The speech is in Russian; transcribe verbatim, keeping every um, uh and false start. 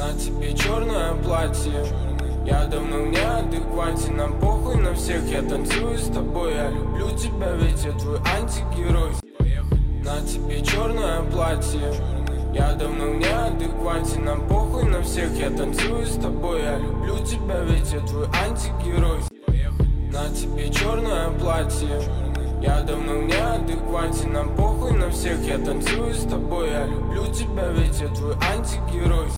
На тебе черное платье, я давно в неадеквате. Нам похуй на всех, я танцую с тобой. Я люблю тебя, ведь я твой антигерой. На тебе черное платье, я давно в неадеквате. Нам похуй на всех, я танцую с тобой. Я люблю тебя, ведь я твой антигерой. На тебе черное платье, я давно в неадеквате. Нам похуй на всех, я танцую с тобой. Я люблю тебя, ведь я твой антигерой.